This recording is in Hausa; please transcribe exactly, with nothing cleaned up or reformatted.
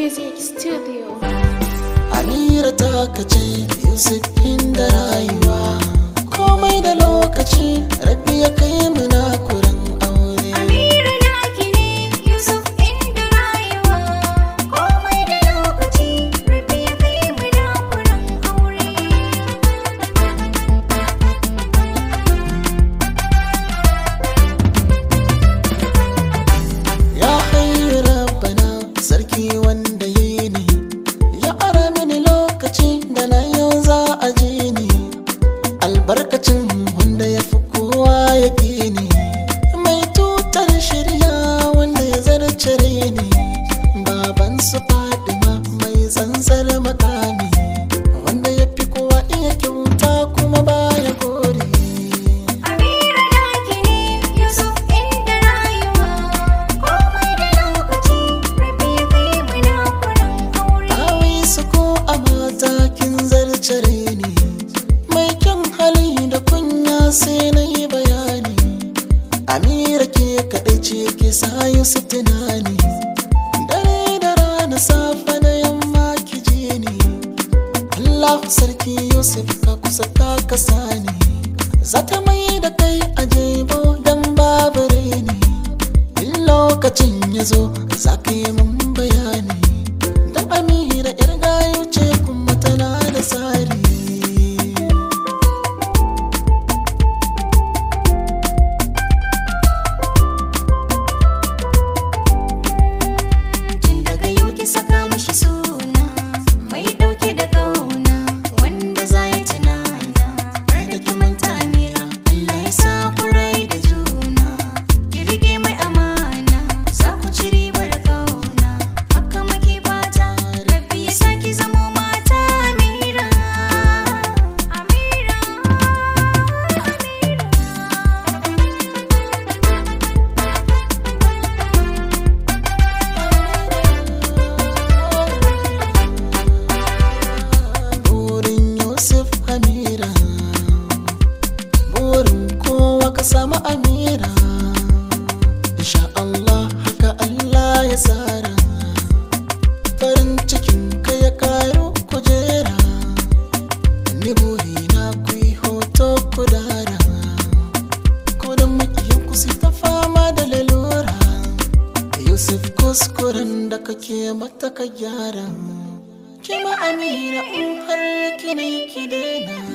Music Studio. Amira ta kace Yusuf inda rayuwa komai da lokaci rabbi ya kai mu na kuran aure. Amira naki ne Yusuf inda rayuwa komai da lokaci rabbi ya kai mu na kuran aure. Ya hayyu rabbana sarki wanda yayi ni ya ara mini lokaci da na yau za a ji ni albarkacin wanda ya fi kowa ya fi ni mai tutar shirya wanda ya zarce ni baban su Fadima mai tsantsar makami wanda ya fi kowa iya kyauta kuma baya gori. Amira naki ne Yusuf inda rayuwa komai da lokaci rabbi ya kai mu na kuran aure. Awai su ko a mata kin zarce ni mai kyan hali da kunya sai na yi bayani. Amira ke kaɗai ce ke sa Yusuf tunani dare da rana safa da yamma ki ji ni. Allahu sarki Yusuf ka kusa ka kasa ni zata mai da kai a jebo dan babu reni in lokacin ya zo za ka yi mun bayani dan Amira yar gayu ce kuma tana da tsari. Tun daga yau ki saka mashi suna mai dauke da kauna wanda za ya tunana har da ki manta Amira Allah ya sa ku rai da juna ki rike mai amana za ku ci ribar kauna haka muke fata rabbi ya sa ki zamo mata Amira Amira Burin Yusuf Amira burin kowa ka samu Amira insha Allah haka Allah ya tsara farin cikin ka ya karu kujera ni burina ku yi hoto ku dara ko da makiyin ku su ta fama da lalura Yusuf kuskuren da kake mata ka gyara kima Amira in har kine ki daina